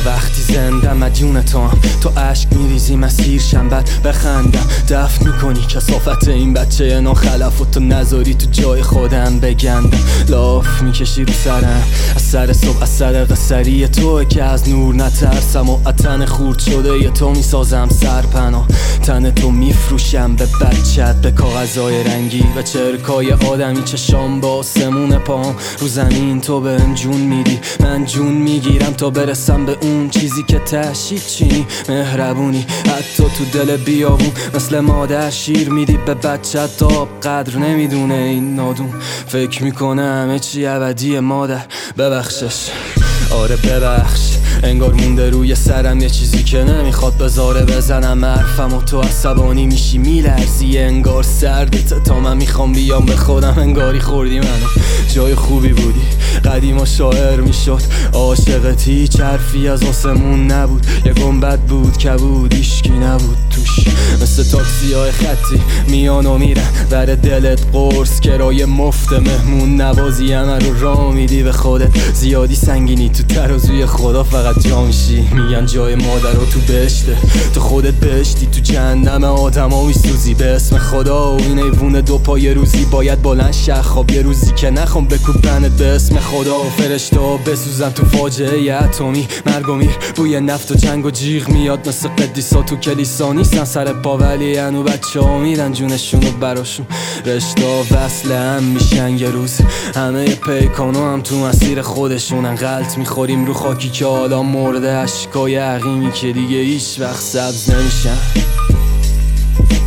وقتی زنده مدیون تو هم، تو عشق میریزی مسیرشم بعد بخندم دفن میکنی کثافت این بچه ناخلف و تو نذاری تو جای خودم بگندم. لاف میکشی رو سرم از سر صبح، از سر قصری توه که از نور نترسم و اتن خورد شده ی تو میسازم سرپناه. تن تو میفروشم به بچت، به کاغذهای رنگی و چرکای آدمی، چشام با آسمون پام رو زمین. تو بهم جون میدی من جون میگیرم تا برسم به اون چیزی که تشید چینی مهربونی. حتی تو دل بیابون مثل مادر شیر میدی به بچت تا قدر نمیدونه این نادون. فکر میکنه همه چی ابدیه مادر ببخشش، آره ببخش. انگار مونده روی سرم یه چیزی که نمیخواد بذاره بزنم حرفم و تو عصبانی میشی میلرزی. انگار سردت تا من میخوام بیام به خودم. انگاری خوردی منو جای خوبی بودی قدیما شاعر میشد عاشقت، هیچ حرفی از آسمون نبود. یه گنبد بود کبود ایشکی نبود توش، مثل تاکسی های خطی میان و میرن در دلت قرص کرای مفت مهمون نوازی. همه رو راه میدی به خودت، زیادی سنگینی تو ترازوی خدا فقط جا میشی. میگن جای مادر رو تو بهشته، تو خودت بهشتی تو جهنم آدم ها میسوزی به اسم خدا. و این ایوون دو پای روزی باید بلند شخاب یه روزی که نخوام بکوبنت به اسم خدا. و فرشته ها بسوزن تو فاجعه اتمی، مرگ و میر بوی نفت و جنگ و جیغ میاد مثل قدیسا تو کلیسا نیستن سر پا، ولی هنو بچه ها میرن جونشونو براشون. رشته وصل هم میشن یه روز، همه پیکانو هم تو مسیر خودشونن. غلط میخوریم رو خاکی که حالا مرده، اشکای عقیمی که دیگه هیچ وقت سبز نمیشن.